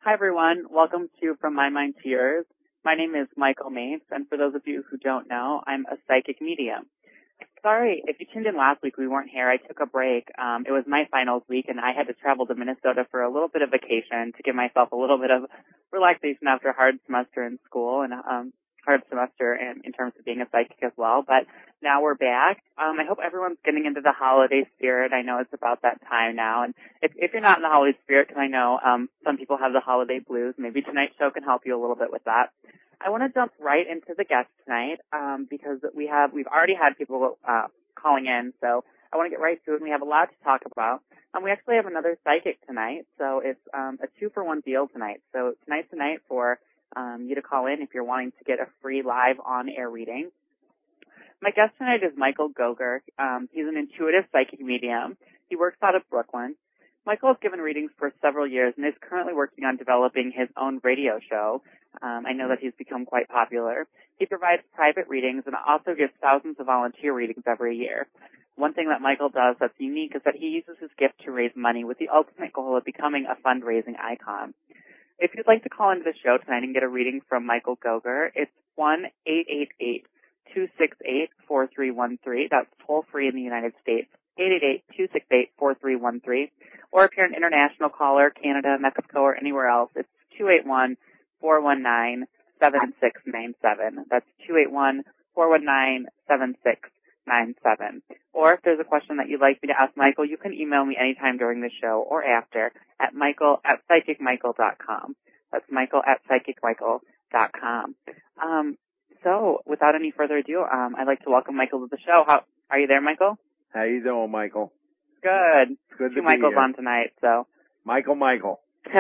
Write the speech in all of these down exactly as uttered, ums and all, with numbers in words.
Hi, everyone. Welcome to From My Mind to Yours. My name is Michael Mates, and for those of you who don't know, I'm a psychic medium. Sorry, if you tuned in last week, we weren't here. I took a break. Um, it was my finals week, and I had to travel to Minnesota for a little bit of vacation to give myself a little bit of relaxation after a hard semester in school and um, hard semester in, in terms of being a psychic as well. But now we're back. Um, I hope everyone's getting into the holiday spirit. I know it's about that time now. And if, if you're not in the holiday spirit, because I know um, some people have the holiday blues, maybe tonight's show can help you a little bit with that. I want to jump right into the guests tonight um, because we have we've already had people uh, calling in, so I want to get right to it. And we have a lot to talk about. Um, we actually have another psychic tonight, so it's um, a two for one deal tonight. So tonight's the night for um, you to call in if you're wanting to get a free live on-air reading. My guest tonight is Michael Goger. Um, he's an intuitive psychic medium. He works out of Brooklyn. Michael has given readings for several years and is currently working on developing his own radio show. Um, I know that he's become quite popular. He provides private readings and also gives thousands of volunteer readings every year. One thing that Michael does that's unique is that he uses his gift to raise money with the ultimate goal of becoming a fundraising icon. If you'd like to call into the show tonight and get a reading from Michael Goger, it's one eight eight eight, two six eight, four three one three. That's toll free in the United States. eight eight eight, two six eight, four three one three. Or if you're an international caller, Canada, Mexico, or anywhere else, it's two eight one, four one nine, seven six nine seven. That's two eight one, four one nine, seven six nine seven. Or if there's a question that you'd like me to ask Michael, you can email me anytime during the show or after at michael at psychic michael dot com. That's michael at psychic michael dot com. Um, so without any further ado, um, I'd like to welcome Michael to the show. How are you there, Michael? How you doing, Michael? Good. It's good Two to Michaels be here. on tonight, so. Michael, Michael.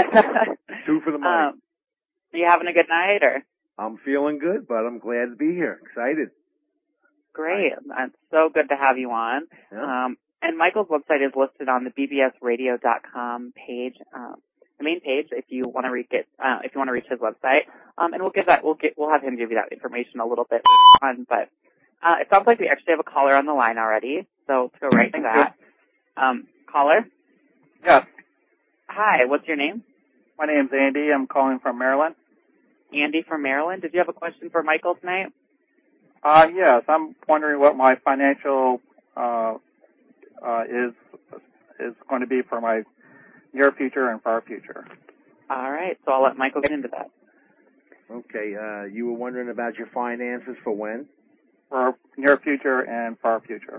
Two for the money. Um, are you having a good night, or? I'm feeling good, but I'm glad to be here. Excited. Great. Right. It's so good to have you on. Yeah. Um, and Michael's website is listed on the b b s radio dot com page, um, the main page, if you want to reach it, uh, if you want to reach his website. Um, and we'll give that, we'll get, we'll have him give you that information a little bit later on. But uh, it sounds like we actually have a caller on the line already, so let's go right to that. Um, caller? Yes. Hi, what's your name? My name's Andy. I'm calling from Maryland. Andy from Maryland. Did you have a question for Michael tonight? Uh, yes. I'm wondering what my financial uh, uh, is is going to be for my near future and far future. All right. So I'll let Michael get into that. Okay. Uh, you were wondering about your finances for when? For near future and far future.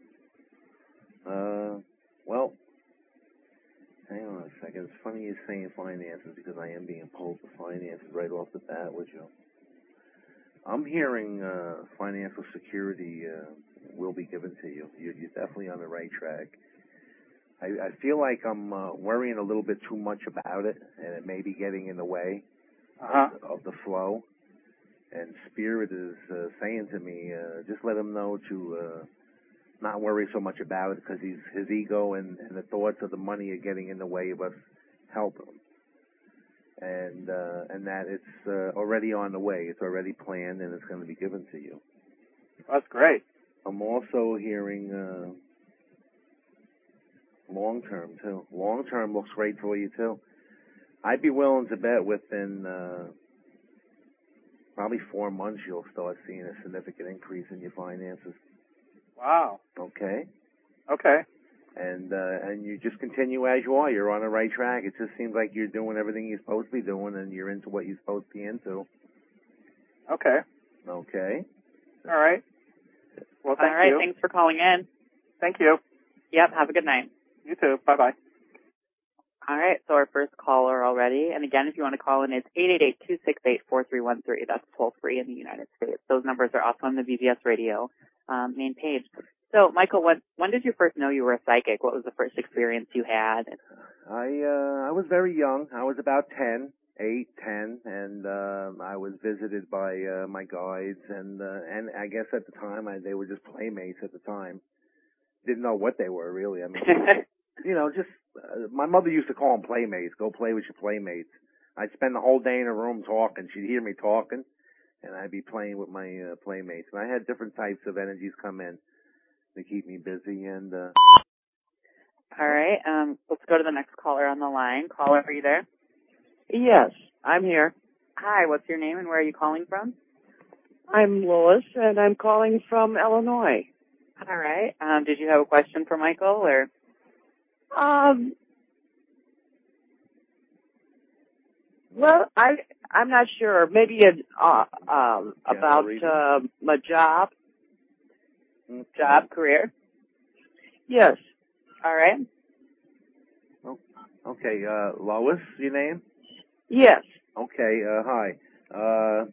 Uh, well, hang on a second. It's funny you're saying finances because I am being pulled for finances right off the bat with you. I'm hearing uh, financial security uh, will be given to you. You're, you're definitely on the right track. I, I feel like I'm uh, worrying a little bit too much about it, and it may be getting in the way Uh-huh. of, of the flow. And Spirit is uh, saying to me, uh, just let him know to uh, not worry so much about it because he's, his ego and, and the thoughts of the money are getting in the way of us helping him. And uh, and that it's uh, already on the way. It's already planned, and it's going to be given to you. That's great. I'm also hearing uh, long-term, too. Long-term looks great for you, too. I'd be willing to bet within uh, probably four months you'll start seeing a significant increase in your finances. Wow. Okay? Okay. And uh, and you just continue as you are. You're on the right track. It just seems like you're doing everything you're supposed to be doing, and you're into what you're supposed to be into. Okay. Okay? All right. Well, thank All right. you. Thanks for calling in. Thank you. Yep. Have a good night. You too. Bye-bye. All right. So our first caller already. And again, if you want to call in, it's eight eight eight, two six eight, four three one three. That's toll free in the United States. Those numbers are also on the B B S Radio um, main page. So, Michael, when, when did you first know you were a psychic? What was the first experience you had? I uh, I was very young. I was about ten, eight, ten, and uh, I was visited by uh, my guides, and uh, and I guess at the time I, they were just playmates at the time. Didn't know what they were really. I mean, you know, just uh, my mother used to call them playmates. Go play with your playmates. I'd spend the whole day in a room talking. She'd hear me talking, and I'd be playing with my uh, playmates. And I had different types of energies come in to keep me busy. And uh, all right. Um, let's go to the next caller on the line. Caller, are you there? Yes, I'm here. Hi, what's your name and where are you calling from? I'm Lois, and I'm calling from Illinois. All right. Um, did you have a question for Michael, or? Um, well, I, I'm not sure. Maybe it, uh, um, about uh, my job. Job, career? Yes. All right. Oh, okay, uh, Lois, your name? Yes. Okay, uh, hi. Uh,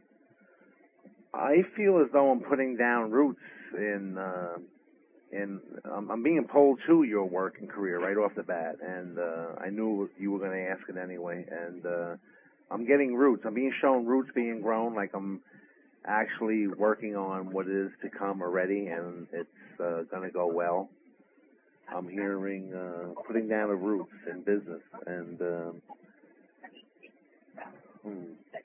I feel as though I'm putting down roots in, uh, in, um, I'm being pulled to your working career right off the bat, and, uh, I knew you were going to ask it anyway, and, uh, I'm getting roots. I'm being shown roots being grown, like I'm actually working on what is to come already, and it's, uh, going to go well. I'm hearing, uh, putting down of roots in business, and, um, hmm,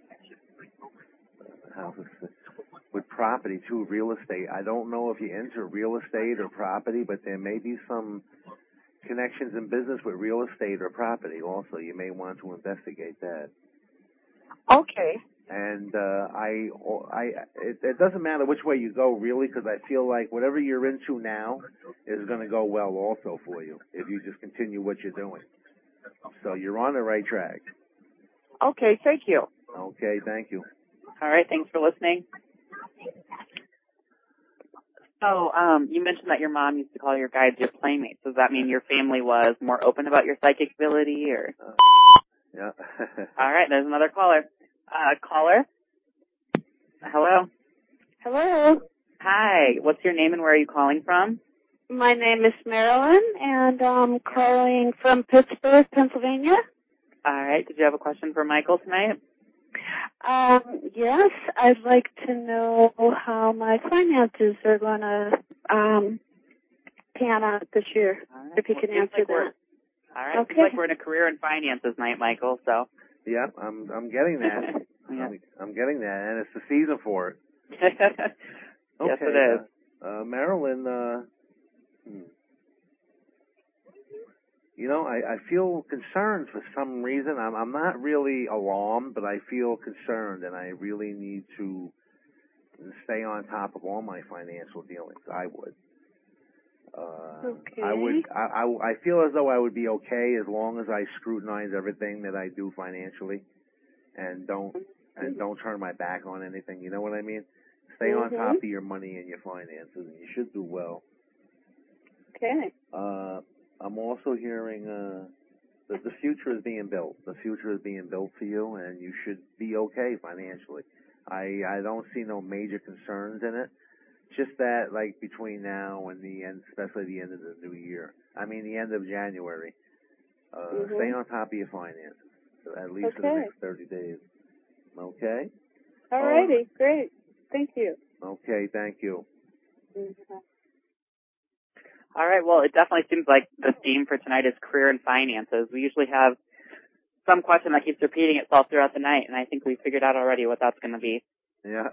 how to say, with property too, real estate. I don't know if you're into real estate or property, but there may be some connections in business with real estate or property also. You may want to investigate that. Okay. And uh, I, I, it, it doesn't matter which way you go, really, because I feel like whatever you're into now is going to go well also for you if you just continue what you're doing. So you're on the right track. Okay, thank you. Okay, thank you. All right, thanks for listening. So, um, you mentioned that your mom used to call your guides your playmates. Does that mean your family was more open about your psychic ability, or? Uh, yeah. All right, there's another caller. Uh, caller? Hello? Hello. Hi, what's your name and where are you calling from? My name is Marilyn, and I'm calling from Pittsburgh, Pennsylvania. All right, did you have a question for Michael tonight? Um, yes, I'd like to know how my finances are going to um, pan out this year, All right. if you Well, can seems answer like we're- that. All right, Okay. seems like we're in a career and finances night, Michael, so. Yeah, I'm I'm getting that. Yeah. I'm, I'm getting that, and it's the season for it. Yes, Okay, it is. Uh, uh, Marilyn, uh, hmm. you know, I, I feel concerned for some reason. I'm I'm not really alarmed, but I feel concerned, and I really need to stay on top of all my financial dealings. I would. Uh, Okay. I would. I, I I feel as though I would be okay as long as I scrutinize everything that I do financially, and don't and don't turn my back on anything. You know what I mean? Stay on Mm-hmm. top of your money and your finances, and you should do well. Okay. Uh, I'm also hearing uh, that the future is being built. The future is being built for you, and you should be okay financially. I I don't see no major concerns in it. Just that, like, between now and the end, especially the end of the new year. I mean, the end of January. Uh, Mm-hmm. Stay on top of your finances, at least Okay. for the next thirty days. Okay? All righty. Great. Thank you. Okay, thank you. Mm-hmm. All right, well, it definitely seems like the theme for tonight is career and finances. We usually have some question that keeps repeating itself throughout the night, and I think we figured out already what that's going to be. Yeah.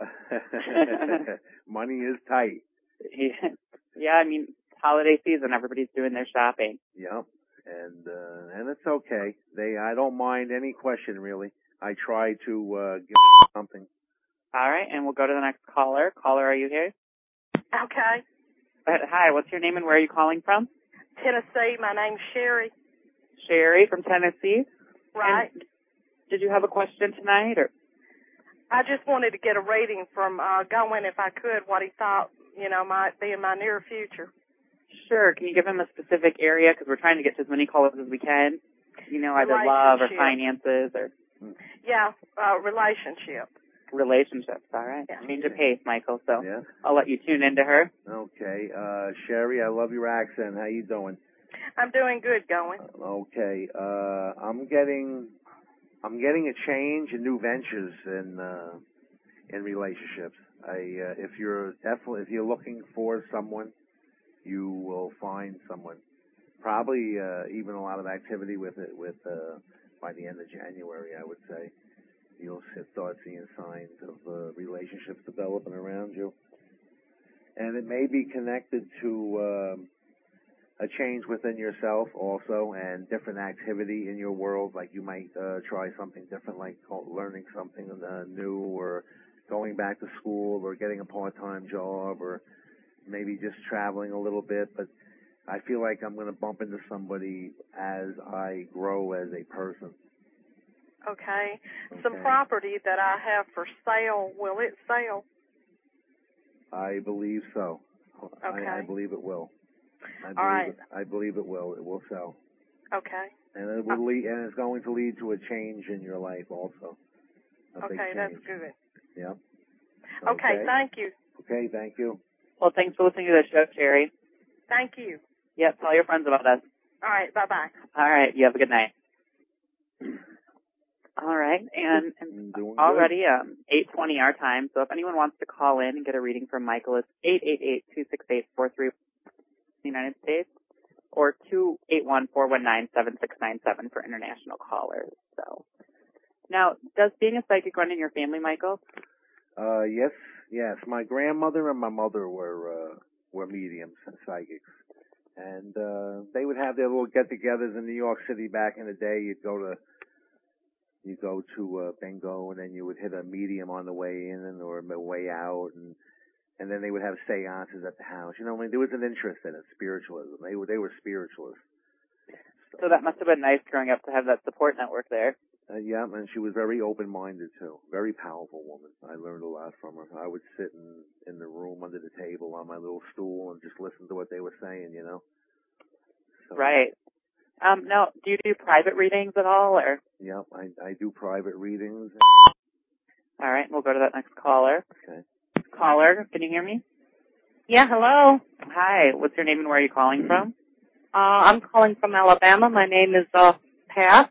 Money is tight. Yeah, I mean, holiday season, everybody's doing their shopping. Yep. And uh, and it's okay. They I don't mind any question really. I try to uh, give them something. All right, and we'll go to the next caller. Caller, are you here? Okay. Uh, hi, what's your name and where are you calling from? Tennessee. My name's Sherry. Sherry from Tennessee. Right. And did you have a question tonight, or? I just wanted to get a rating from uh, Gowen, if I could, what he thought, you know, might be in my near future. Sure. Can you give him a specific area? Because we're trying to get to as many callers as we can. You know, either love or finances or... Yeah, uh, relationship. Relationships, all right. Yeah. Change of pace, Michael, so Yeah. I'll let you tune into her. Okay. Uh, Sherry, I love your accent. How you doing? I'm doing good, Gowen. Okay. Uh, I'm getting... I'm getting a change in new ventures in uh, in relationships. I uh, if you're definitely if you're looking for someone, you will find someone. Probably uh, even a lot of activity with it with uh, by the end of January, I would say. You'll start seeing signs of uh, relationships developing around you, and it may be connected to. Uh, a change within yourself also, and different activity in your world. Like you might uh, try something different, like learning something uh, new, or going back to school, or getting a part-time job, or maybe just traveling a little bit. But I feel like I'm going to bump into somebody as I grow as a person. Okay. Okay. Some property that I have for sale, will it sell? I believe so. Okay. I, I believe it will. I believe All right. It, I believe it will. It will sell. Okay. And it will lead, and it's going to lead to a change in your life also. A big Okay, change. that's good. Yep. Okay. Okay, Thank you. Okay, thank you. Well, thanks for listening to the show, Sherry. Thank you. Yep, tell your friends about us. All right, bye-bye. All right, you have a good night. All right, and, and Doing already um, eight twenty our time, so if anyone wants to call in and get a reading from Michael, it's eight eight eight, two six eight, four three one in the United States, or two eight one, four one nine, seven six nine seven for international callers. So, now, does being a psychic run in your family, Michael? Uh, yes, yes. My grandmother and my mother were uh, were mediums and psychics, and uh, they would have their little get-togethers in New York City back in the day. You'd go to you go to uh, bingo, and then you would hit a medium on the way in and or the way out, and and then they would have seances at the house. You know, I mean, there was an interest in it, spiritualism. They were they were spiritualists. So, so that must have been nice growing up to have that support network there. Uh, yeah, and she was very open-minded too. Very powerful woman. I learned a lot from her. I would sit in in the room under the table on my little stool and just listen to what they were saying. You know. So, right. Um, now, do you do private readings at all, or? Yep, I I do private readings. All right, we'll go to that next caller. Okay. Caller, can you hear me? Yeah, hello. Hi, what's your name and where are you calling from? Uh, I'm calling from Alabama. My name is uh, Pat.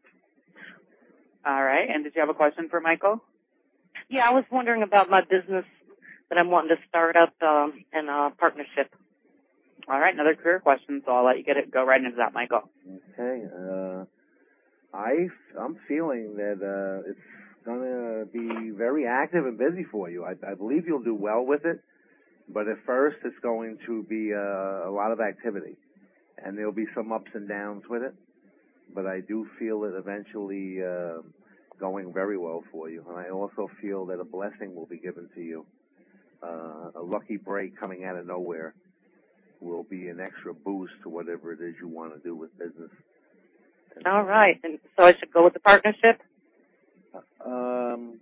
All right, and did you have a question for Michael? Yeah, I was wondering about my business that I'm wanting to start up um, in a partnership. All right, another career question, so I'll let you get it. Go right into that, Michael. Okay. Uh, I I'm feeling that uh, it's gonna be very active and busy for you. I, I believe you'll do well with it, but at first it's going to be uh, a lot of activity, and there'll be some ups and downs with it. But I do feel it eventually uh, going very well for you, and I also feel that a blessing will be given to you. Uh, a lucky break coming out of nowhere will be an extra boost to whatever it is you want to do with business. And All right. And so I should go with the partnership? Um,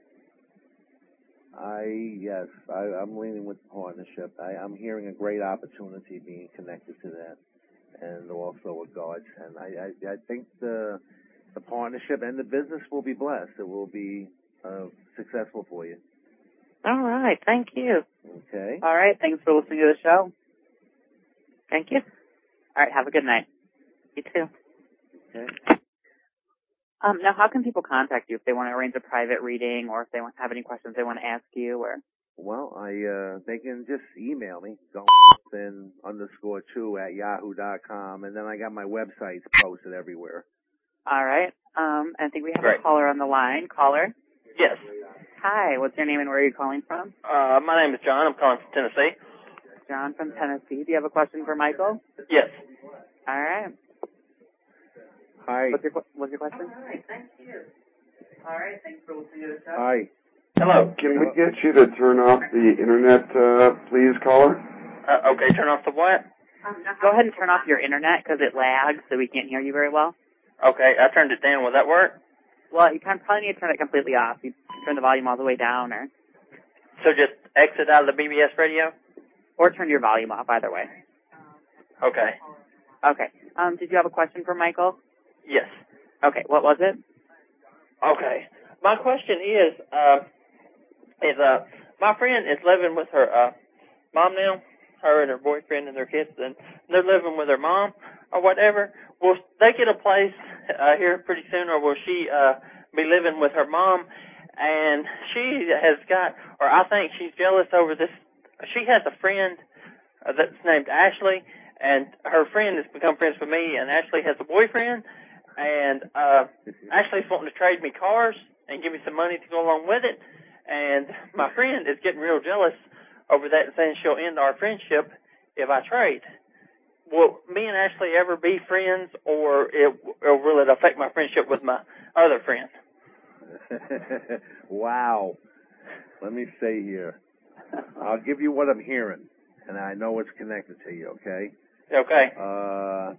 I, yes, I, I'm leaning with the partnership. I, I'm hearing a great opportunity being connected to that, and also a godsend. I, I, I think the, the partnership and the business will be blessed. It will be uh, successful for you. All right. Thank you. Okay. All right, thanks for listening to the show. Thank you. All right, have a good night. You too. Okay. Um, now, how can people contact you if they want to arrange a private reading, or if they want, have any questions they want to ask you? Or Well, I uh, they can just email me, Jonathan underscore two at yahoo dot com, and then I got my websites posted everywhere. all right. Um, I think we have Right. a caller on the line. Caller. Yes. Hi. What's your name and where are you calling from? Uh, my name is John. I'm calling from Tennessee. John from Tennessee. Do you have a question for Michael? Yes. All right. Hi. What's your What's your question? Hi. Thank you. All right. Thanks for listening to the show. Hi. Hello. Can we get you to turn off the internet, uh, please, caller? Uh, okay, turn off the what? Um, go ahead and turn off your internet because it lags, so we can't hear you very well. Okay, I turned it down. Will that work? Well, you can probably need to turn it completely off. You turn the volume all the way down, or So just exit out of the B B S radio? or turn your volume off. Either way. Okay. Okay. Um, did you have a question for Michael? Yes. Okay. What was it? Okay. My question is, uh, is, uh, my friend is living with her, uh, mom now, her and her boyfriend and their kids, and they're living with her mom or whatever. Will they get a place, uh, here pretty soon, or will she, uh, be living with her mom? And she has got, or I think she's jealous over this. She has a friend uh, that's named Ashley, and her friend has become friends with me, and Ashley has a boyfriend, and uh, Ashley's wanting to trade me cars and give me some money to go along with it, and my friend is getting real jealous over that and saying she'll end our friendship if I trade. will me and Ashley ever be friends, or, it, or will it affect my friendship with my other friend? Wow. Let me say here. I'll give you what I'm hearing, and I know it's connected to you, okay? Okay. Uh,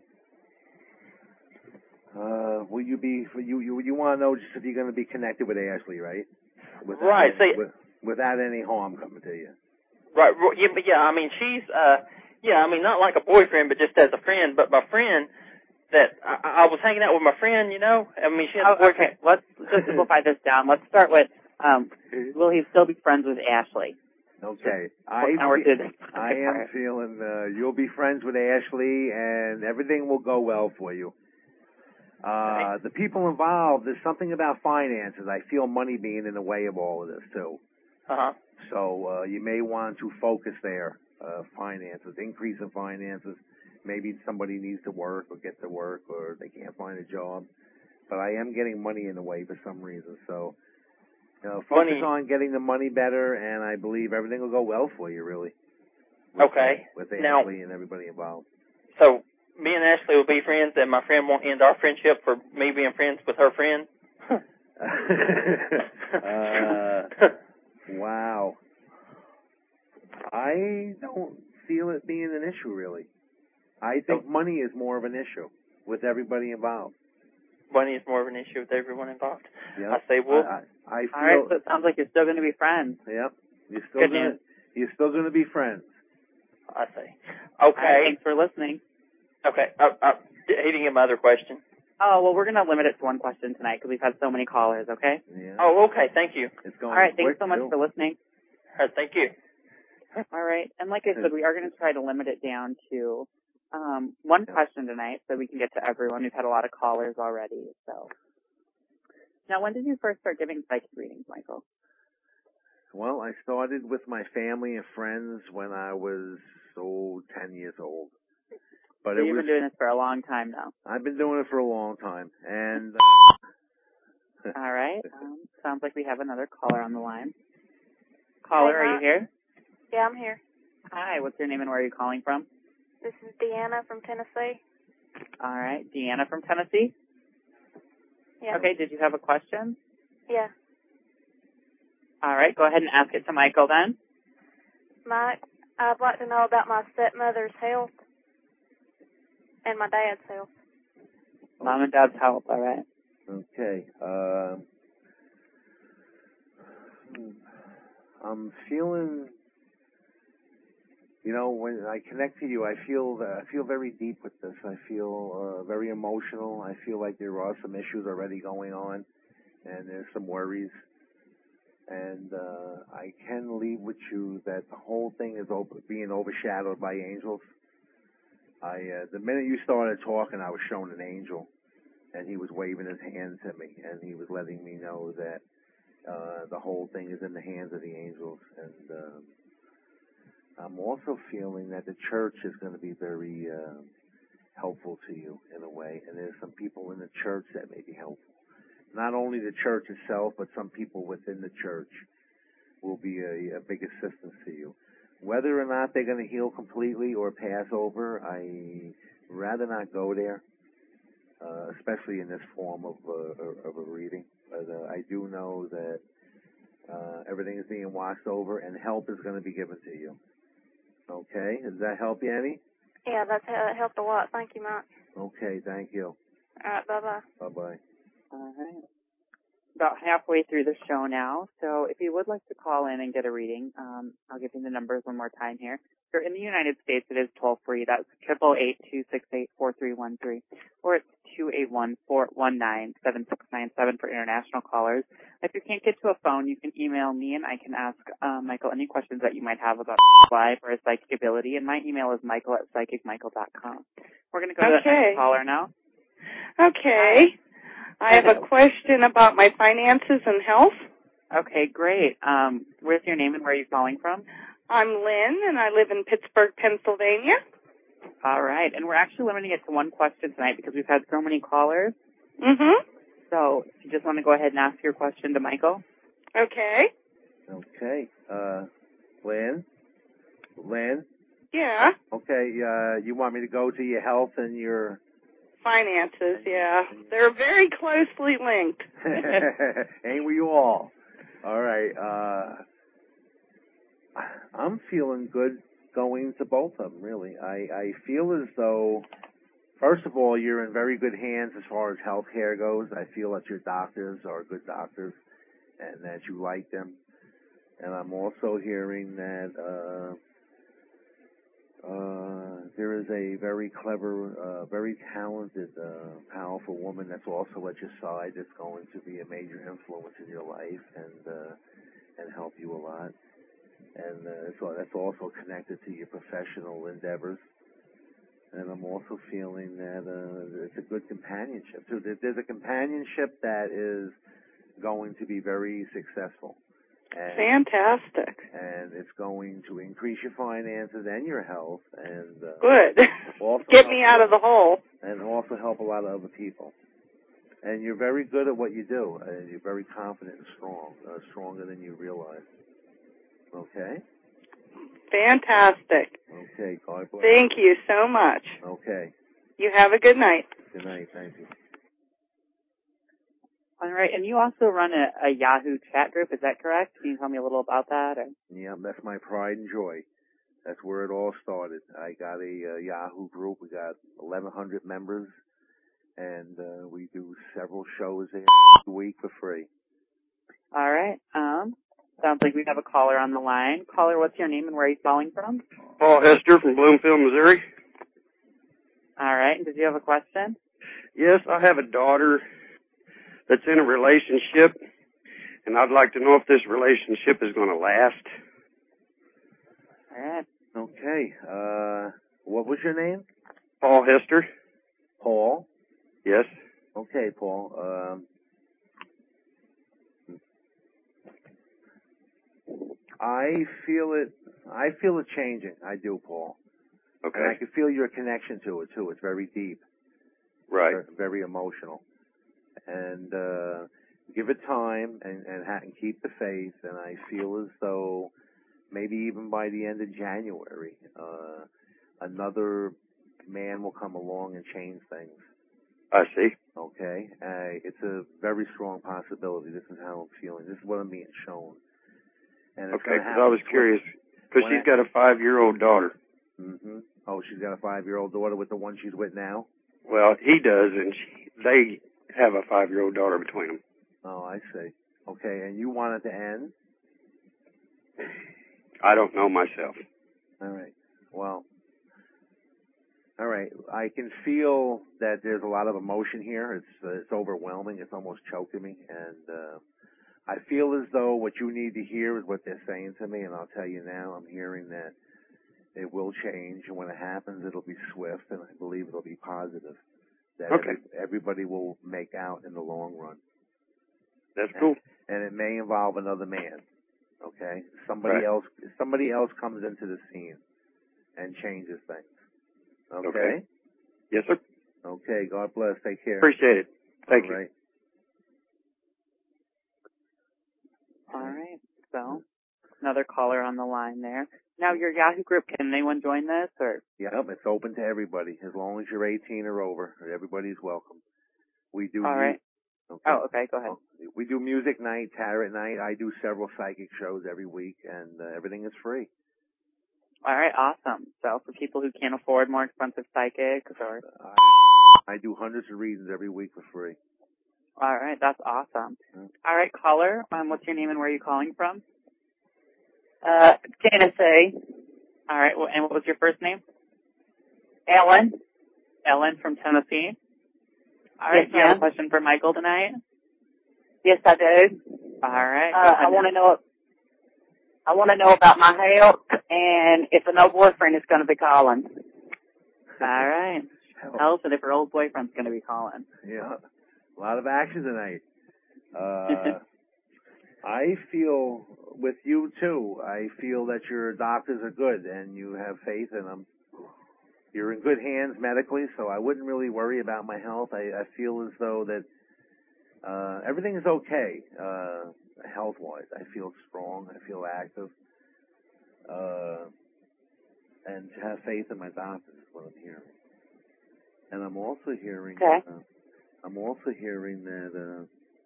uh, will you be, you, you, you want to know just if you're going to be connected with Ashley, right? Without right. Any, See, with, without any harm coming to you. Right. Yeah, but yeah, I mean, she's, uh, yeah, I mean, not like a boyfriend, but just as a friend. But my friend that I, I was hanging out with my friend, you know, I mean, she has oh, a boyfriend. Okay, let's just simplify this down. Let's start with, um, will he still be friends with Ashley? Okay. I, I am feeling uh, you'll be friends with Ashley, and everything will go well for you. Uh, the people involved, there's something about finances. I feel money being in the way of all of this, too. Uh-huh. So uh, you may want to focus there, uh, finances, increase in finances. Maybe somebody needs to work or get to work or they can't find a job. But I am getting money in the way for some reason. So you know, focus money. on getting the money better, and I believe everything will go well for you, really. With, okay. Uh, with Ashley now, and everybody involved. So me and Ashley will be friends, and my friend won't end our friendship for me being friends with her friend? uh, wow. I don't feel it being an issue, really. I think money is more of an issue with everybody involved. Money is more of an issue with everyone involved. Yep. I say, well, I, I, I feel. All right, so it sounds like you're still going to be friends. Yep, you're still Good gonna, news. You're still going to be friends. I say, okay. Right, thanks for listening. Okay, uh, uh, he didn't get my other question. Oh, well, we're going to limit it to one question tonight because we've had so many callers, okay? Yeah. Oh, okay, thank you. It's going All right, quick, thanks so much too. for listening. All right, thank you. All right, and like I said, we are going to try to limit it down to um, one yeah. question tonight so we can get to everyone. We've had a lot of callers already, so. Now, when did you first start giving psychic readings, Michael? Well, I started with my family and friends when I was, oh, ten years old. But so it you've was, been doing this for a long time now. I've been doing it for a long time. And uh, all right. Um, sounds like we have another caller on the line. Caller, Hi, are you here? Yeah, I'm here. Hi, what's your name and where are you calling from? This is Deanna from Tennessee. All right, Deanna from Tennessee? Yeah. Okay, did you have a question? Yeah. All right, go ahead and ask it to Michael then. Mike, I'd like to know about my stepmother's health and my dad's health. Mom and Dad's health, all right. Okay. Um, I'm feeling, you know, when I connect to you, I feel uh, I feel very deep with this. I feel uh, very emotional. I feel like there are some issues already going on, and there's some worries. And uh, I can leave with you that the whole thing is over, being overshadowed by angels. I uh, the minute you started talking, I was shown an angel, and he was waving his hand to me, and he was letting me know that uh, the whole thing is in the hands of the angels. And um, I'm also feeling that the church is going to be very uh, helpful to you in a way, and there's some people in the church that may be helpful. Not only the church itself, but some people within the church will be a, a big assistance to you. Whether or not they're going to heal completely or pass over, I rather not go there, uh, especially in this form of, uh, of a reading. But uh, I do know that uh, everything is being washed over, and help is going to be given to you. Okay? Does that help you, Annie? Yeah, that's, that helped a lot. Thank you, Mike. Okay, thank you. All right, bye-bye. Bye-bye. All right. About halfway through the show now, so if you would like to call in and get a reading, um, I'll give you the numbers one more time here. If you're in the United States, it is toll-free. That's triple eight two six eight four three one three, or it's two eight one four one nine seven six nine seven for international callers. If you can't get to a phone, you can email me, and I can ask uh, Michael any questions that you might have about life or psychic ability, and my email is michael at psychic michael dot com. We're going to go okay. to the next caller now. Okay. I have a question about my finances and health. Okay, great. Um, where's your name and where are you calling from? I'm Lynn, and I live in Pittsburgh, Pennsylvania. All right, and we're actually limiting it to one question tonight because we've had so many callers. Mm-hmm. So if you just want to go ahead and ask your question to Michael. Okay. Okay. Uh, Lynn? Lynn? Yeah. Okay, uh, you want me to go to your health and your... Finances, yeah. They're very closely linked. Ain't we all? All right, uh, I'm feeling good going to both of them, really. I, I feel as though, first of all, you're in very good hands as far as health care goes. I feel that your doctors are good doctors and that you like them. And I'm also hearing that uh, uh, there is a very clever, uh, very talented, uh, powerful woman that's also at your side that's going to be a major influence in your life and uh, and help you a lot. And uh, so that's also connected to your professional endeavors. And I'm also feeling that uh, it's a good companionship. So there's a companionship that is going to be very successful. And, Fantastic. And it's going to increase your finances and your health. And uh, good. Get me out of the hole. And also help a lot of other people. And you're very good at what you do. And you're very confident and strong, uh, stronger than you realize. Okay? Fantastic. Okay, God bless. Thank you so much. Okay. You have a good night. Good night. Thank you. All right, and you also run a, a Yahoo chat group, is that correct? Can you tell me a little about that? Or? Yeah, that's my pride and joy. That's where it all started. I got a uh, Yahoo group. We got eleven hundred members, and uh, we do several shows a week for free. All right. Um, sounds like we have a caller on the line. Caller, what's your name and where are you calling from? Paul Hester from Bloomfield, Missouri. All right. Did you have a question? Yes, I have a daughter that's in a relationship, and I'd like to know if this relationship is going to last. All right. Okay. Uh, what was your name? Paul Hester. Paul? Yes. Okay, Paul. Um, I feel it. I feel it changing. I do, Paul. Okay. And I can feel your connection to it too. It's very deep. Right. Very, very emotional. And uh, give it time and and, ha- and keep the faith. And I feel as though maybe even by the end of January, uh, another man will come along and change things. I see. Okay. Uh, it's a very strong possibility. This is how I'm feeling. This is what I'm being shown. And it's okay, because I was curious, because she's I, got a five-year-old daughter. Mm-hmm. Oh, she's got a five-year-old daughter with the one she's with now? Well, he does, and she, they have a five-year-old daughter between them. Oh, I see. Okay, and you want it to end? I don't know myself. All right. Well, all right. I can feel that there's a lot of emotion here. It's uh, it's overwhelming. It's almost choking me, and uh, I feel as though what you need to hear is what they're saying to me, and I'll tell you now, I'm hearing that it will change, and when it happens, it'll be swift, and I believe it'll be positive. That okay. every, everybody will make out in the long run. That's cool. And, and it may involve another man. Okay? Somebody right. else somebody else comes into the scene and changes things. Okay? okay. Yes, sir. Okay, God bless. Take care. Appreciate it. Thank All you. Right. All right. So, another caller on the line there. Now, your Yahoo group, can anyone join this? Or? Yep, it's open to everybody. As long as you're eighteen or over, everybody's welcome. We do. All right. Okay. Oh, okay. Go ahead. We do music night, tarot night. I do several psychic shows every week, and uh, everything is free. All right. Awesome. So, for people who can't afford more expensive psychics, or I, I do hundreds of readings every week for free. All right. That's awesome. Mm-hmm. All right, caller. Um, what's your name and where are you calling from? Uh, Tennessee. All right. Well, and what was your first name? Ellen. Ellen from Tennessee. All right. Yes, do you have a question for Michael tonight? Yes, I do. All right. Uh, I want to know. I want to know about my health and if a no boyfriend is going to be calling. All right. Health and if her old boyfriend's going to be calling. Yeah. A lot of action tonight. Uh, I feel with you too. I feel that your doctors are good and you have faith in them. You're in good hands medically, so I wouldn't really worry about my health. I, I feel as though that uh, everything is okay uh, health-wise. I feel strong. I feel active. Uh, and to have faith in my doctors is what I'm hearing. And I'm also hearing. Okay. Uh, I'm also hearing that. Uh,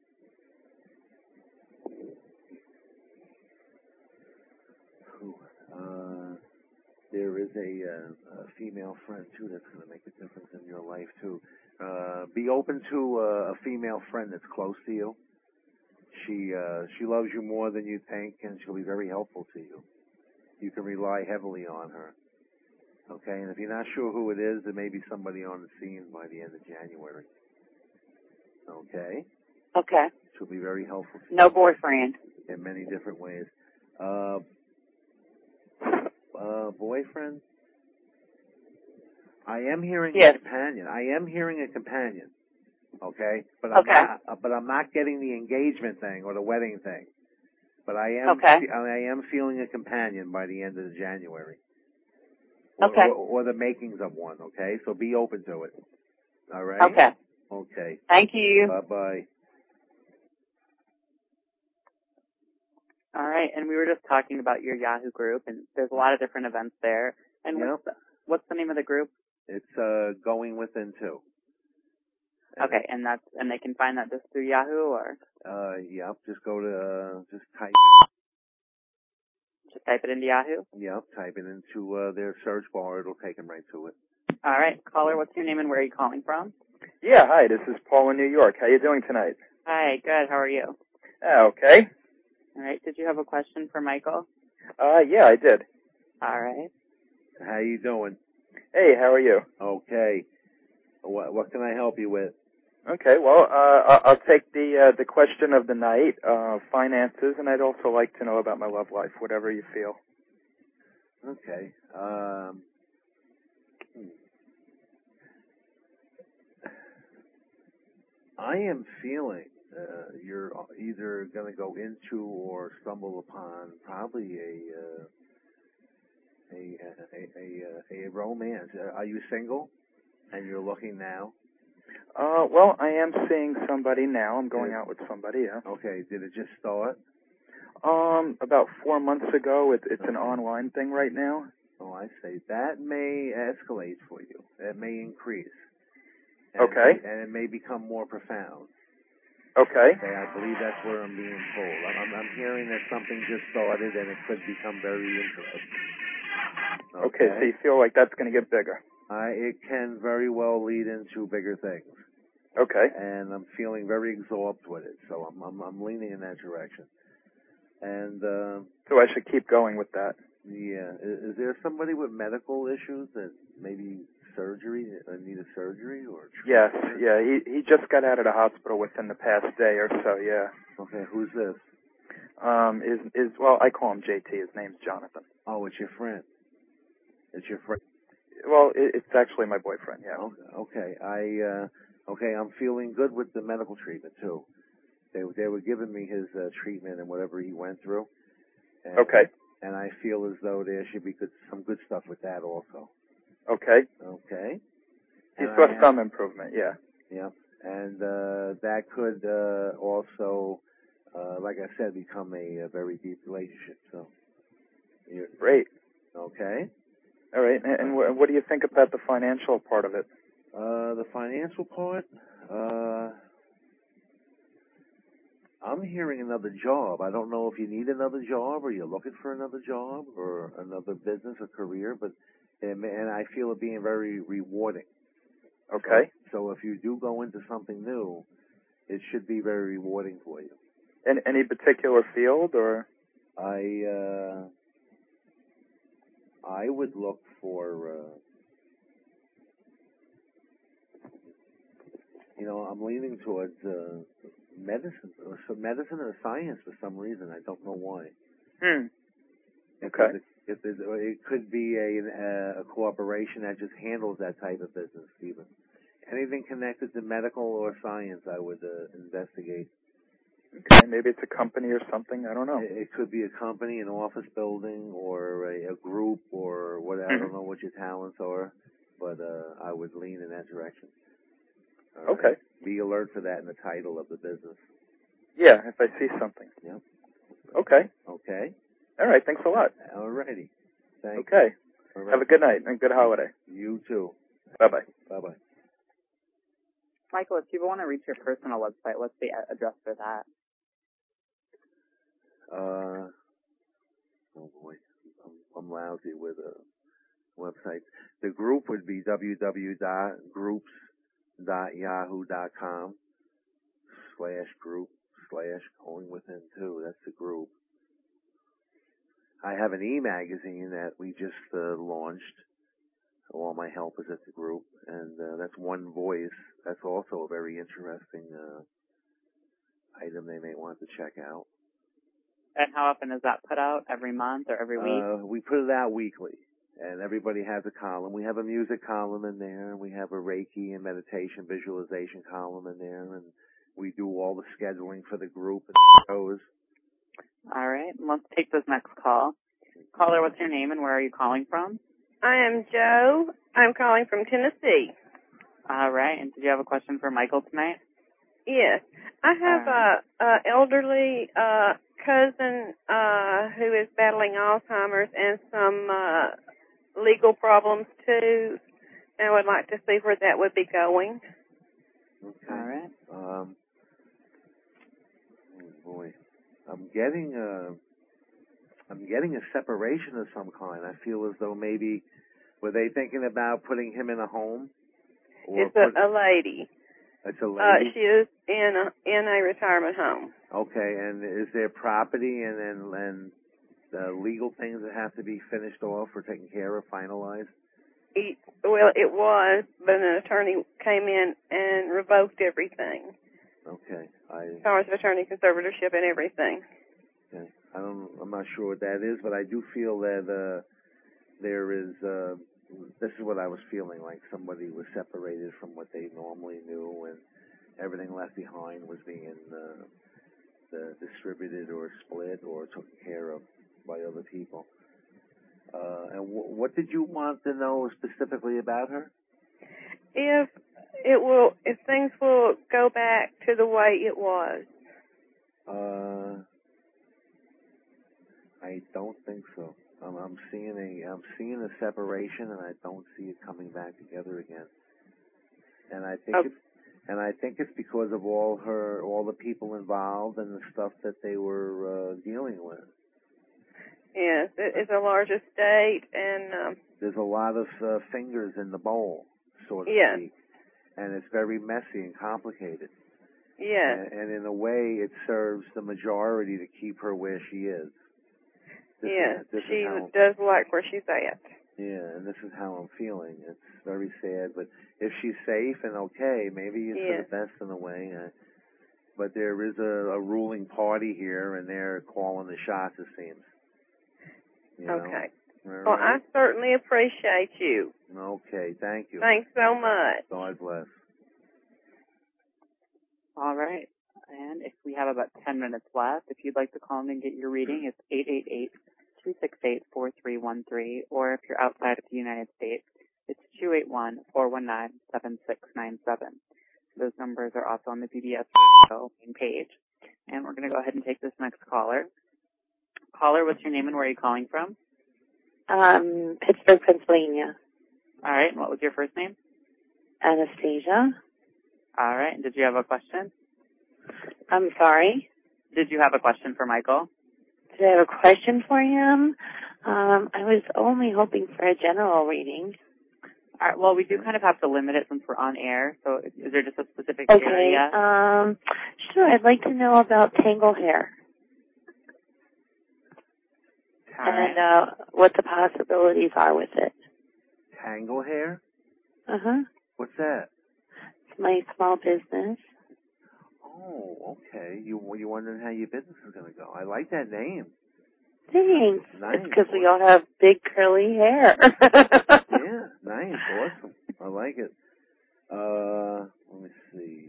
uh, there is a, uh, a female friend too that's going to make a difference in your life too. Uh, be open to uh, a female friend that's close to you. She uh, she loves you more than you think, and she'll be very helpful to you. You can rely heavily on her. Okay, and if you're not sure who it is, there may be somebody on the scene by the end of January. Okay? Okay. She'll be very helpful to you. No boyfriend. In many different ways. Uh, uh, boyfriend? I am hearing yes. a companion. I am hearing a companion. Okay? But I'm okay. not, uh, but I'm not getting the engagement thing or the wedding thing. But I am, okay. I am feeling a companion by the end of January. Or, okay. or, or the makings of one, okay? So be open to it. All right? Okay. Okay. Thank you. Bye-bye. All right, and we were just talking about your Yahoo group, and there's a lot of different events there. And yep. what's, the, what's the name of the group? It's uh, Going Within Two. Okay, and that's and they can find that just through Yahoo, or? Uh, yep. Just go to uh, just type. Just type it into Yahoo? Yep, type it into uh, their search bar. It'll take them right to it. All right. Caller, what's your name and where are you calling from? Yeah, hi, this is Paul in New York. How you doing tonight? Hi, good. How are you? Uh, okay. All right. Did you have a question for Michael? Uh, yeah, I did. All right. How you doing? Hey, how are you? Okay. What, what can I help you with? Okay, well, uh, I'll take the uh, the question of the night, uh, finances, and I'd also like to know about my love life, whatever you feel. Okay. Um, I am feeling uh, you're either going to go into or stumble upon probably a uh, a, a, a, a, a romance. Are you single and you're looking now? Uh, well, I am seeing somebody now. I'm going out with somebody, yeah. Okay. Did it just start? Um, about four months ago. It, it's an online thing right now. Oh, I see. That may escalate for you. That may increase. And okay. It may, and it may become more profound. Okay. Okay. I believe that's where I'm being told. I'm, I'm, I'm hearing that something just started and it could become very interesting. Okay. Okay, so you feel like that's going to get bigger. Uh, it can very well lead into bigger things. Okay. And I'm feeling very absorbed with it, so I'm I'm, I'm leaning in that direction. And uh, so I should keep going with that. Yeah. Is, is there somebody with medical issues that maybe surgery, uh, need a surgery or? Yes. Yeah. He he just got out of the hospital within the past day or so. Yeah. Okay. Who's this? Um. Is is well, I call him J T. His name's Jonathan. Oh, it's your friend. It's your friend. Well, it, it's actually my boyfriend, yeah. Okay, I, uh, okay, I'm feeling good with the medical treatment, too. They, they were giving me his, uh, treatment and whatever he went through. And, okay. And I feel as though there should be good, some good stuff with that also. Okay. Okay. You saw some improvement, yeah. Yeah. And, uh, that could, uh, also, uh, like I said, become a, a very deep relationship, so. You're, Great. Okay. All right, and what do you think about the financial part of it? Uh, the financial part, uh, I'm hearing another job. I don't know if you need another job or you're looking for another job or another business or career, but, and, and I feel it being very rewarding. Okay. So, so if you do go into something new, it should be very rewarding for you. In any particular field or? I, uh, I would look for, uh, you know, I'm leaning towards uh, medicine, or so medicine or science for some reason. I don't know why. Hmm. If okay. If there's, it could be a, a corporation that just handles that type of business, even. Anything connected to medical or science, I would uh, investigate. Okay, maybe it's a company or something. I don't know. It, it could be a company, an office building, or a, a group, or whatever. I don't know what your talents are, but uh, I would lean in that direction. All right? Okay. Be alert for that in the title of the business. Yeah, if I see something. Yep. Okay. Okay. All right. Thanks a lot. All righty. Thanks. Okay. All right. Have a good night and a good holiday. You too. Bye-bye. Bye-bye. Michael, if you want to reach your personal website, what's the a- address for that? Uh, oh boy, I'm, I'm lousy with uh, websites. The group would be w w w dot groups dot yahoo dot com slash group slash going within two. That's the group. I have an e-magazine that we just uh, launched. All my help is at the group, and uh, that's One Voice. That's also a very interesting uh, item they may want to check out. And how often is that put out? Every month or every week? Uh, we put it out weekly, and everybody has a column. We have a music column in there, and we have a Reiki and meditation visualization column in there, and we do all the scheduling for the group and the shows. All right, let's take this next call. Caller, what's your name and where are you calling from? I am Joe. I'm calling from Tennessee. All right, and did you have a question for Michael tonight? Yes. I have right. a, a elderly uh, cousin uh, who is battling Alzheimer's and some uh, legal problems too, and I would like to see where that would be going. Okay. All right. Um, oh boy, I'm getting a, I'm getting a separation of some kind. I feel as though maybe were they thinking about putting him in a home? Or It's a, put, a lady. It's a lady. Uh, she is in a in a retirement home. Okay, and is there property and and and uh, legal things that have to be finished off or taken care of, finalized? It, well, it was, but an attorney came in and revoked everything. Okay, I. Powers of attorney, conservatorship, and everything. Okay, I don't. I'm not sure what that is, but I do feel that uh, there is. Uh, this is what I was feeling like. Somebody was separated from what they normally knew, and everything left behind was being uh, the distributed or split or taken care of by other people. Uh, and w- what did you want to know specifically about her? If it will, if things will go back to the way it was. Uh, I don't think so. I'm, I'm seeing a, I'm seeing a separation, and I don't see it coming back together again. And I think okay. it's, and I think it's because of all her, all the people involved and the stuff that they were uh, dealing with. Yes, it, it's a large estate, and um, there's a lot of uh, fingers in the bowl, so to yes. speak, and it's very messy and complicated. Yes. And, and in a way, it serves the majority to keep her where she is. This yes, is, this she is how, does like where she's at. Yeah, and this is how I'm feeling. It's very sad, but if she's safe and okay, maybe it's yes. for the best in a way. Uh, but there is a, a ruling party here, and they're calling the shots, it seems. You okay. Know? Well, Right. I certainly appreciate you. Okay, thank you. Thanks so much. God bless. All right. And if we have about ten minutes left, if you'd like to call in and get your reading, it's eight eight eight, two six eight, four three one three. Or if you're outside of the United States, it's two eight one, four one nine, seven six nine seven. Those numbers are also on the B B S Radio main page. And we're going to go ahead and take this next caller. Caller, what's your name and where are you calling from? Um, Pittsburgh, Pennsylvania. All right. And what was your first name? Anastasia. All right. And did you have a question? I'm sorry? Did you have a question for Michael? Did I have a question for him? Um, I was only hoping for a general reading. All right, well, we do kind of have to limit it since we're on air, so is there just a specific okay, area? Um, sure, I'd like to know about tangle hair. All and right. uh, what the possibilities are with it. Tangle hair? Uh-huh. What's that? It's my small business. Oh, okay. You you wondering how your business is going to go. I like that name. Thanks. Nice. It's because we all have big curly hair. Yeah, nice. Awesome. I like it. Uh, let me see.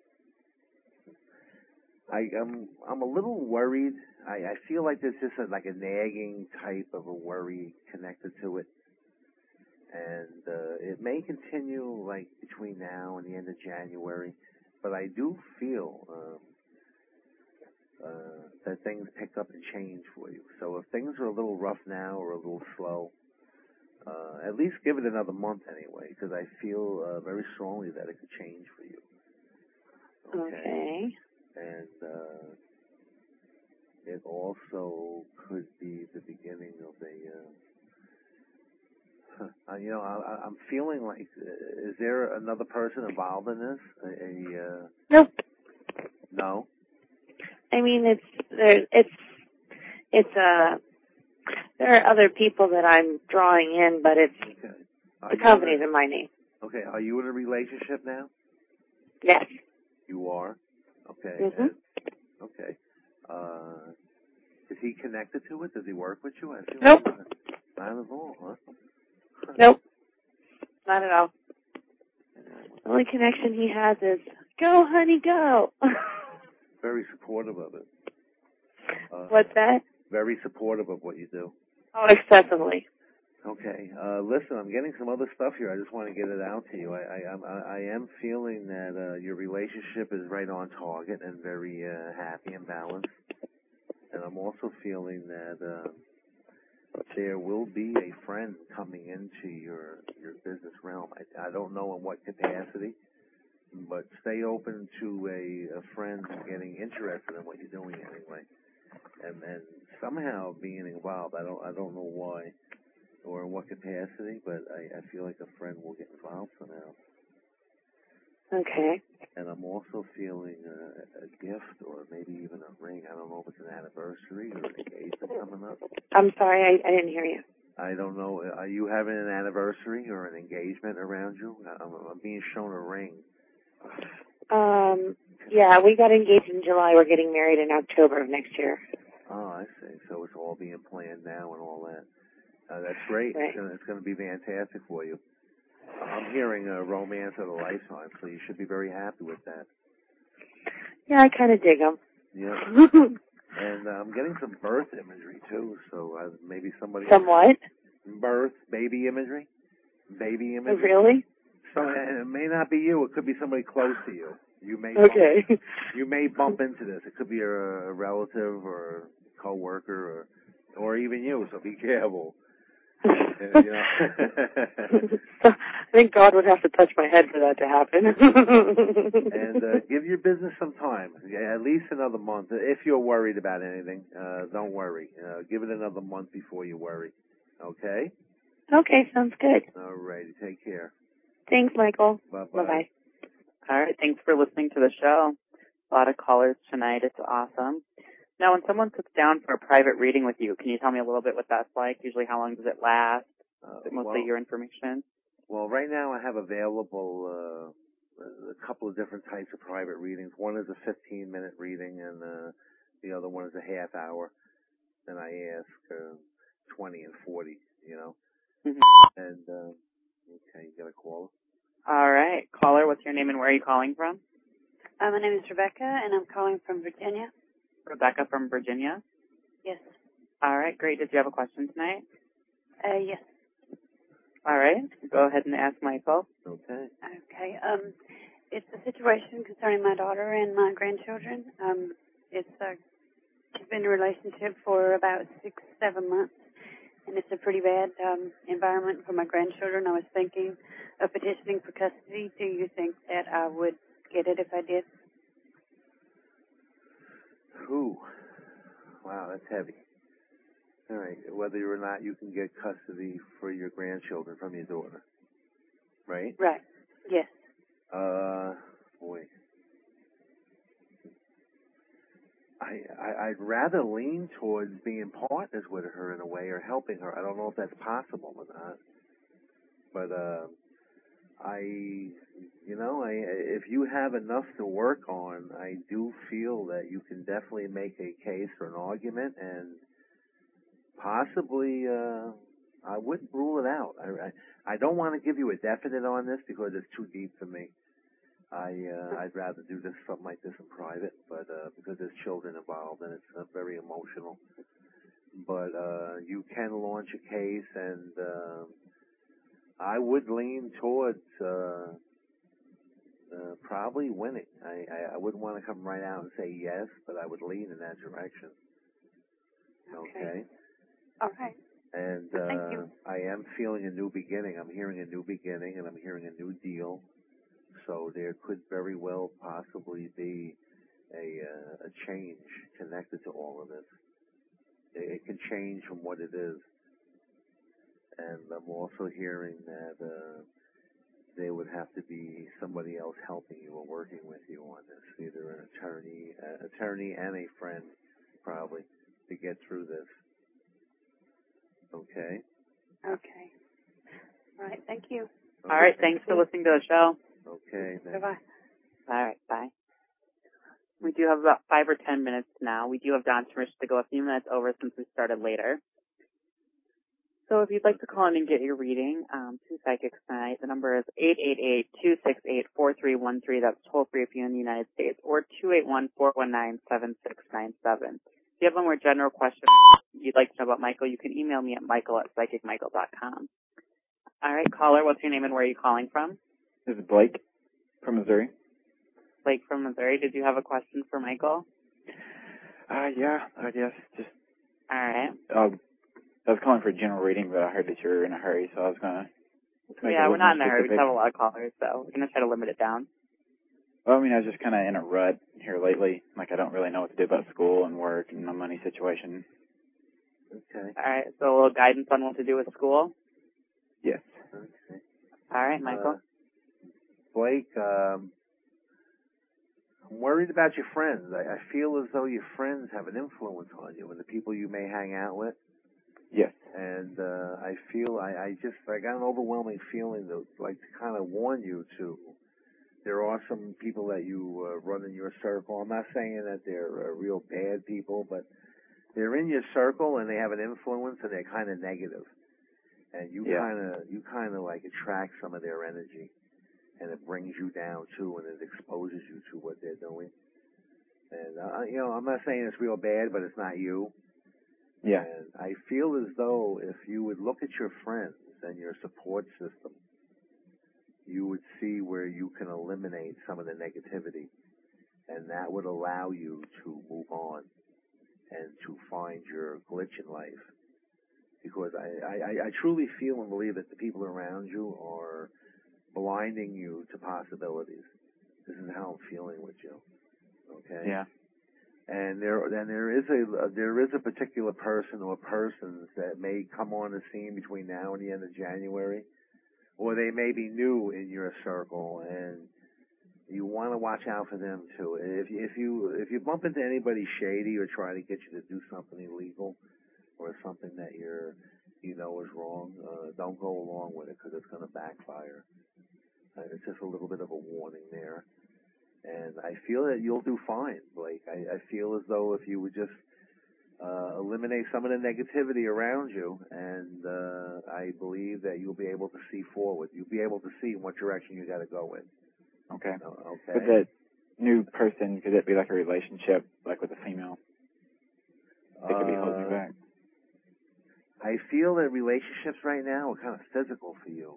I, I'm I'm a little worried. I, I feel like there's just a, like a nagging type of a worry connected to it. And uh, it may continue like between now and the end of January. But I do feel um, uh, that things pick up and change for you. So if things are a little rough now or a little slow, Uh, at least give it another month anyway, because I feel uh, very strongly that it could change for you. Okay. Okay. And uh, it also could be the beginning of a, uh, uh, you know, I, I'm feeling like, uh, is there another person involved in this? A, a uh, Nope. No? I mean, it's, there, it's, it's, uh, there are other people that I'm drawing in, but it's, okay. the company's in my name. Okay, are you in a relationship now? Yes. You are? Okay. Mm-hmm. And, okay. Uh, is he connected to it? Does he work with you? I feel Nope. Like not at all, huh? Nope. Not at all. The only connection he has is, go, honey, go. Very supportive of it. Uh, What's that? Very supportive of what you do. Oh, excessively. Okay. Uh, listen, I'm getting some other stuff here. I just want to get it out to you. I, I, I'm, I am feeling that uh, your relationship is right on target and very uh, happy and balanced. And I'm also feeling that uh, there will be a friend coming into your your business realm. I, I don't know in what capacity, but stay open to a, a friend getting interested in what you're doing anyway, and and somehow being involved. I don't I don't know why or in what capacity, but I, I feel like a friend will get involved somehow. Okay. And I'm also feeling a, a gift or maybe even a ring. I don't know if it's an anniversary or an engagement coming up. I'm sorry, I, I didn't hear you. I don't know. Are you having an anniversary or an engagement around you? I'm, I'm being shown a ring. Um, yeah, we got engaged in July. We're getting married in October of next year. Oh, I see. So it's all being planned now and all that. Uh, that's great. Right. It's gonna, it's going to be fantastic for you. I'm hearing a romance of a lifetime, so you should be very happy with that. Yeah, I kind of dig them. Yeah. And uh, I'm getting some birth imagery, too, so uh, maybe somebody... Some what? Birth, baby imagery. Baby imagery. Really? So, and it may not be you. It could be somebody close to you. You may okay. Bump, you may bump into this. It could be a, a relative or a coworker or, or even you, so be careful. You know. I think God would have to touch my head for that to happen. And uh, give your business some time, at least another month. If you're worried about anything, uh, don't worry. Uh, give it another month before you worry. Okay? Okay, sounds good. All righty. Take care. Thanks, Michael. Bye-bye. Bye-bye. All right. Thanks for listening to the show. A lot of callers tonight. It's awesome. Now, when someone sits down for a private reading with you, can you tell me a little bit what that's like? Usually, how long does it last? Uh, Is it mostly well, your information? Well, right now I have available uh, a couple of different types of private readings. One is a fifteen-minute reading, and uh, the other one is a half hour. And I ask uh, twenty and forty, you know. Mm-hmm. And, uh, okay, you got a caller? All right. Caller, what's your name and where are you calling from? Uh, my name is Rebecca, and I'm calling from Virginia. Rebecca from Virginia? Yes. All right, great. Did you have a question tonight? Uh, yes. All right. Go ahead and ask Michael. Okay. Okay. Um, it's a situation concerning my daughter and my grandchildren. Um, it's uh, she's been in a relationship for about six, seven months, and it's a pretty bad um, environment for my grandchildren. I was thinking of petitioning for custody. Do you think that I would get it if I did? Ooh. Wow, that's heavy. All right. Whether or not you can get custody for your grandchildren from your daughter. Right? Right. Yes. Uh, boy. I, I, I'd rather lean towards being partners with her in a way or helping her. I don't know if that's possible or not. But, uh, I, you know, I, if you have enough to work on, I do feel that you can definitely make a case or an argument, and possibly, uh, I wouldn't rule it out. I, I, I don't want to give you a definite on this because it's too deep for me. I, uh, I'd rather do this, something like this in private, but, uh, because there's children involved and it's uh, very emotional. But, uh, you can launch a case, and, uh, I would lean towards, uh, uh, probably winning. I, I, I wouldn't want to come right out and say yes, but I would lean in that direction. Okay? All right. And uh, I am feeling a new beginning. I'm hearing a new beginning, and I'm hearing a new deal. So there could very well possibly be a, uh, a change connected to all of this. It, it can change from what it is. And I'm also hearing that uh, there would have to be somebody else helping you or working with you on this, either an attorney, uh, attorney and a friend, probably, to get through this. Okay? Okay. All right. Thank you. Okay. All right. Thanks for listening to the show. Okay. Then. Bye-bye. All right. Bye. We do have about five or ten minutes now. We do have Don's permission to go a few minutes over since we started later. So if you'd like to call in and get your reading, um, to Psychics tonight, the number is eight eight eight, two six eight, four three one three. That's toll free if you're in the United States, or two eight one, four one nine, seven six nine seven. If you have a more general question you'd like to know about Michael, you can email me at michael at psychic michael dot com. All right, caller, what's your name and where are you calling from? This is Blake from Missouri. Blake from Missouri. Did you have a question for Michael? Uh, yeah, I guess. Just. All right. Uh, I was calling for a general reading, but I heard that you were in a hurry, so I was going to make Yeah, it a we're not in a more hurry. We specific. just have a lot of callers, so we're going to try to limit it down. Well, I mean, I was just kind of in a rut here lately. Like, I don't really know what to do about school and work and my money situation. Okay. All right, so a little guidance on what to do with school? Yes. Okay. All right, Michael. Uh, Blake, um, I'm worried about your friends. I, I feel as though your friends have an influence on you and the people you may hang out with. Yes. And uh, I feel, I, I just, I got an overwhelming feeling to, like, to kind of warn you to, there are some people that you uh, run in your circle. I'm not saying that they're uh, real bad people, but they're in your circle and they have an influence and they're kind of negative. And you Yeah. kind of, you kind of like attract some of their energy. And it brings you down, too, and it exposes you to what they're doing. And, uh, you know, I'm not saying it's real bad, but it's not you. Yeah. And I feel as though if you would look at your friends and your support system, you would see where you can eliminate some of the negativity. And that would allow you to move on and to find your glitch in life. Because I, I, I truly feel and believe that the people around you are blinding you to possibilities. This is how I'm feeling with you. Okay? Yeah. And there, and there is a there is a particular person or persons that may come on the scene between now and the end of January, or they may be new in your circle, and you want to watch out for them too. If you, if you if you bump into anybody shady or try to get you to do something illegal or something that you're you know is wrong, uh, don't go along with it because it's going to backfire. Uh, it's just a little bit of a warning there. And I feel that you'll do fine, Blake. I, I feel as though if you would just uh, eliminate some of the negativity around you, and uh, I believe that you'll be able to see forward. You'll be able to see in what direction you got to go in. Okay. Uh, okay. But that new person, could it be like a relationship, like with a female? That could be holding you Uh, back. I feel that relationships right now are kind of physical for you.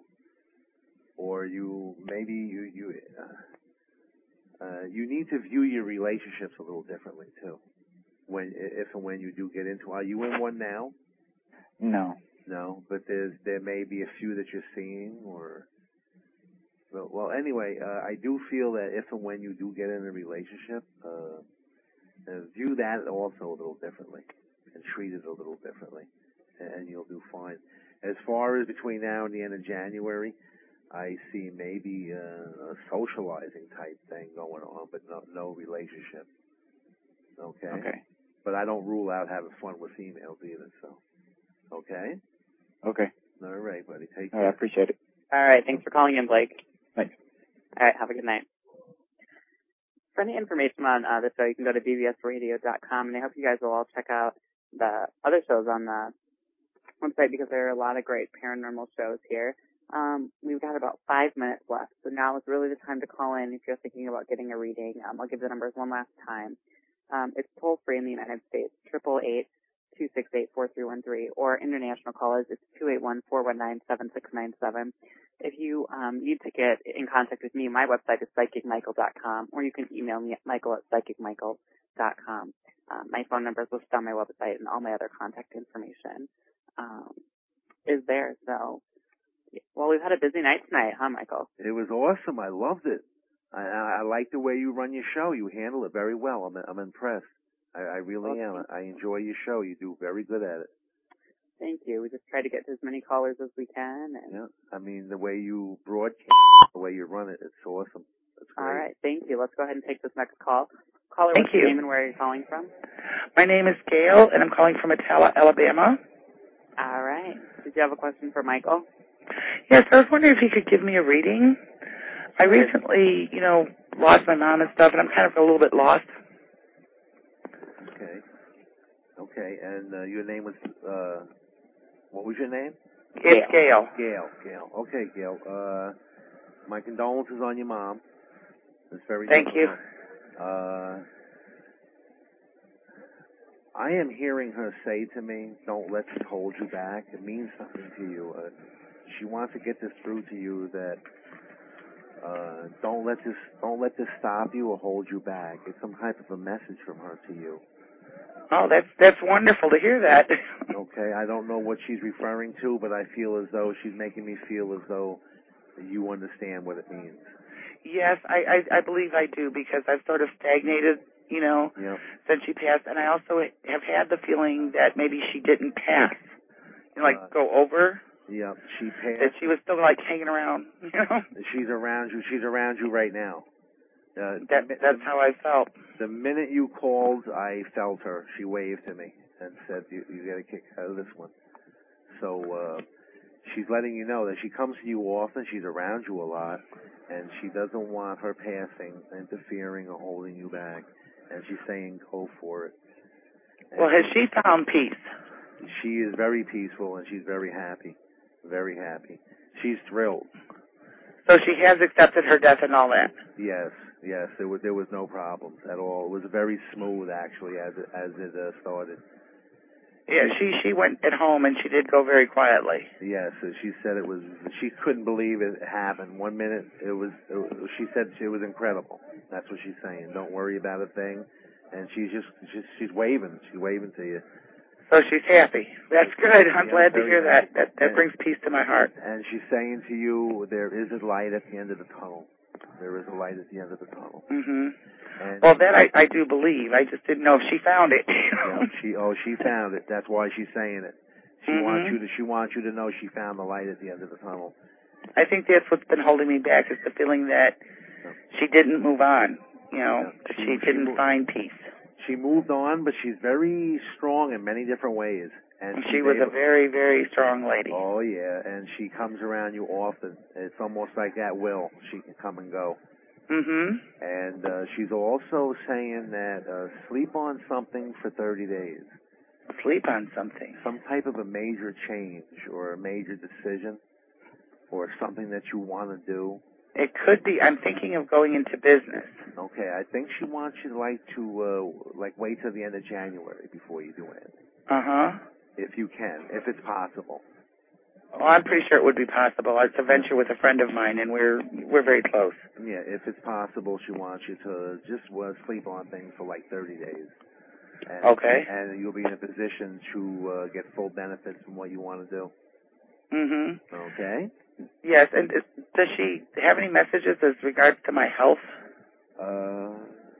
Or you, maybe you, you, uh, Uh, you need to view your relationships a little differently too. When, if and when you do get into, are you in one now? No. No, but there's there may be a few that you're seeing, or well, well anyway, uh, I do feel that if and when you do get in a relationship, uh, uh, view that also a little differently and treat it a little differently, and you'll do fine. As far as between now and the end of January, I see maybe uh, a socializing type thing going on, but no, no relationship. Okay? Okay. But I don't rule out having fun with females either, so. Okay? Okay. All right, buddy. Take All care. right, I appreciate it. All right, thanks for calling in, Blake. Thanks. All right, have a good night. For any information on uh, the show, you can go to b b s radio dot com, and I hope you guys will all check out the other shows on the website because there are a lot of great paranormal shows here. Um, we've got about five minutes left, so now is really the time to call in if you're thinking about getting a reading. Um, I'll give the numbers one last time. Um, it's toll-free in the United States, eight eight eight, two six eight, four three one three, or international callers, it's two eight one, four one nine, seven six nine seven. If you um, need to get in contact with me, my website is psychic michael dot com, or you can email me at michael at psychic michael dot com. Um, my phone number is listed on my website and all my other contact information. um, is there. So, well, we've had a busy night tonight, huh, Michael? It was awesome. I loved it. I, I, I like the way you run your show. You handle it very well. I'm I'm impressed. I, I really Okay. am. I enjoy your show. You do very good at it. Thank you. We just try to get to as many callers as we can. And Yeah. I mean, the way you broadcast, the way you run it, it's awesome. That's great. all right. Thank you. Let's go ahead and take this next call. Caller, Thank what's your you. name and where are you calling from? My name is Gail, and I'm calling from Atala, Alabama. All right. Did you have a question for Michael? Yes, I was wondering if he could give me a reading. I recently, you know, lost my mom and stuff, and I'm kind of a little bit lost. Okay. Okay. And uh, your name was, uh, what was your name? It's Gail. Gail. Gail. Okay, Gail. Uh, my condolences on your mom. It's very Thank difficult. you. Uh, I am hearing her say to me, don't let this hold you back. It means something to you. Uh, she wants to get this through to you that uh, don't let this don't let this stop you or hold you back. It's some type of a message from her to you. Oh, that's that's wonderful to hear that. Okay, I don't know what she's referring to, but I feel as though she's making me feel as though you understand what it means. Yes, I, I, I believe I do, because I've sort of stagnated, you know, Yep. since she passed, and I also have had the feeling that maybe she didn't pass, you know, like Uh, go over, Yep, she passed. that she was still like hanging around, you know. She's around you. She's around you right now. Uh, That the, that's how I felt. The minute you called, I felt her. She waved to me and said, "You, you got to kick out of this one." So uh, she's letting you know that she comes to you often. She's around you a lot, and she doesn't want her passing, interfering, or holding you back. And she's saying, "Go for it." And Well, has she found peace? She is very peaceful, and she's very happy. Very happy. She's thrilled. So she has accepted her death and all that. Yes, yes. There was there was no problems at all. It was very smooth, actually, as it as it uh, started. Yeah, she she went at home and she did go very quietly. Yes, uh, she said it was. She couldn't believe it happened. One minute it was. It was she said it was incredible. That's what she's saying. Don't worry about a thing. And she's just, just she's waving. She's waving to you. So she's happy. That's good. I'm Yeah, glad to very hear that. happy. That that And- brings peace to my heart. And she's saying to you, there is a light at the end of the tunnel. There is a light at the end of the tunnel. Mhm. And Well, that I I do believe. I just didn't know if she found it. yeah, she oh she found it. That's why she's saying it. She Mhm. wants you to she wants you to know she found the light at the end of the tunnel. I think that's what's been holding me back, is the feeling that she didn't move on. You know, Yeah, that she- she she didn't moved- find peace. She moved on, but she's very strong in many different ways. And And she's she was a able- very, very strong lady. Oh yeah, and she comes around you often. It's almost like at will. She can come and go. Mhm. And uh, she's also saying that uh, sleep on something for thirty days. Sleep on something. Some type of a major change or a major decision or something that you want to do. It could be. I'm thinking of going into business. Okay, I think she wants you to like to uh, like wait till the end of January before you do anything, Uh huh. if you can, if it's possible. Well, I'm pretty sure it would be possible. It's a venture with a friend of mine, and we're we're very close. Yeah, if it's possible, she wants you to just uh, sleep on things for like thirty days. And, Okay. And you'll be in a position to uh, get full benefits from what you want to do. Mhm. Okay. Yes. And is, does she have any messages as regards to my health? Uh,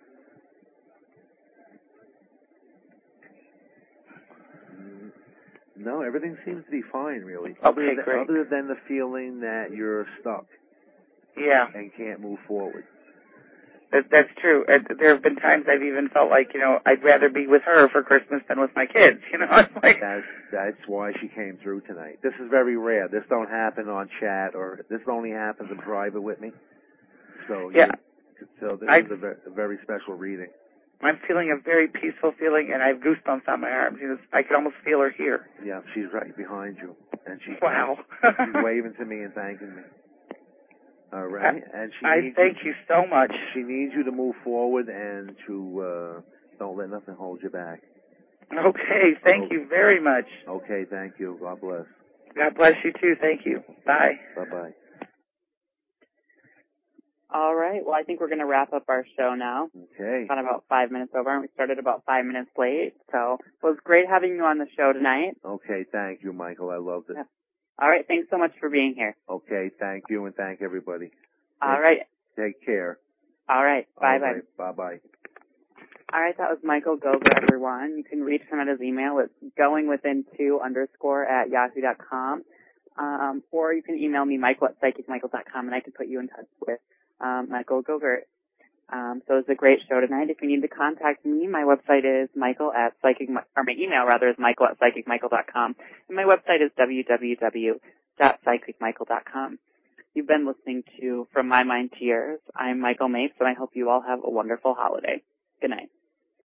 no, everything seems to be fine, really. Okay, other than, great. Other than the feeling that you're stuck Yeah, and can't move forward. that, that's true. And there have been times I've even felt like, you know, I'd rather be with her for Christmas than with my kids. You know, it's like That's that's why she came through tonight. This is very rare. This don't happen on chat, or this only happens in private with me. So Yeah. you- So this I- is a very, a very special reading. I'm feeling a very peaceful feeling, and I have goosebumps on my arms. You know, I can almost feel her here. Yeah, she's right behind you, and she's Wow. she's waving to me and thanking me. All right, and she I needs thank you so much. She needs you to move forward and to uh, don't let nothing hold you back. Okay, thank you very much. Okay, thank you. God bless. God bless you too. Thank you. Bye. Bye bye. All right. Well, I think we're going to wrap up our show now. Okay. Gone about five minutes over, and we started about five minutes late. So it was great having you on the show tonight. Okay. Thank you, Michael. I loved it. Yeah. All right. Thanks so much for being here. Okay. Thank you, and thank everybody. All take, right. Take care. All right. Bye-bye. All right. Bye-bye. All right. That was Michael Goger, everyone. You can reach him at his email. It's goingwithin2 underscore at yahoo dot com. Um, or you can email me, Michael at psychic michael dot com, and I can put you in touch with um, Michael Goger. Um, so it was a great show tonight. If you need to contact me, my website is Michael at psychic, or my email rather is Michael at psychic michael dot com, and my website is w w w dot psychic michael dot com. You've been listening to From My Mind to Yours. I'm Michael Mapes, and I hope you all have a wonderful holiday. Good night.